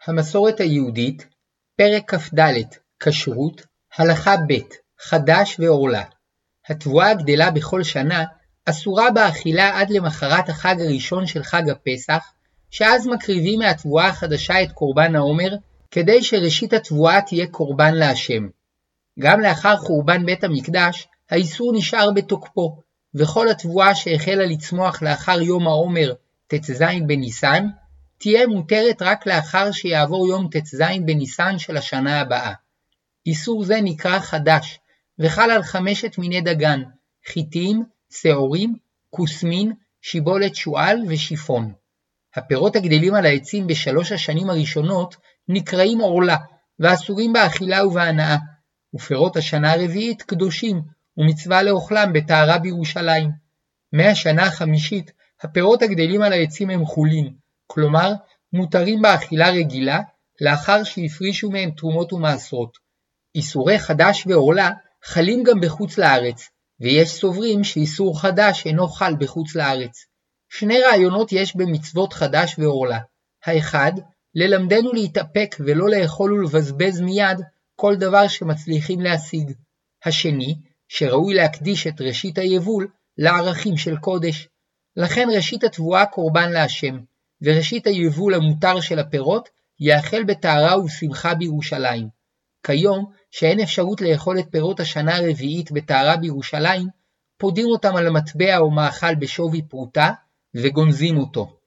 המסורת היהודית, פרק כ"ד, כשרות, הלכה ב', חדש ועורלה. התבואה הגדלה בכל שנה אסורה באכילה עד למחרת החג הראשון של חג הפסח, שאז מקריבים מהתבואה החדשה את קורבן העומר, כדי שראשית התבואה תהיה קורבן להשם. גם לאחר חורבן בית המקדש, האיסור נשאר בתוקפו, וכל התבואה שהחלה לצמוח לאחר יום העומר ט"ז בניסן, תהיה מותרת רק לאחר שיעבור יום ט"ז בניסן של השנה הבאה. איסור זה נקרא חדש, וחל על 5 מיני דגן, חיטים, שעורים, כוסמין, שיבולת שועל ושיפון. הפירות הגדלים על העצים ב3 השנים הראשונות נקראים עורלה, ואסורים באכילה ובהנאה, ופירות השנה הרביעית קדושים, ומצווה לאוכלם בטהרה בירושלים. מהשנה החמישית, הפירות הגדלים על העצים הם חולין, כלומר, מותרים באכילה רגילה, לאחר שהפרישו מהם תרומות ומעשרות. איסורי חדש ועורלה חלים גם בחוץ לארץ, ויש סוברים שאיסור חדש אינו חל בחוץ לארץ. 2 רעיונות יש במצוות חדש ועורלה. האחד, ללמדנו להתאפק ולא לאכול ולבזבז מיד כל דבר שמצליחים להשיג. השני, שראוי להקדיש את ראשית היבול לערכים של קודש. לכן ראשית התבואה קורבן להשם, וראשית היבול המותר של הפירות יאכל בטהרה ובשמחה בירושלים. כיום, שאין אפשרות לאכול את פירות השנה הרביעית בטהרה בירושלים, פודים אותם על המטבע או מאכל בשווי פרוטה וגונזים אותו.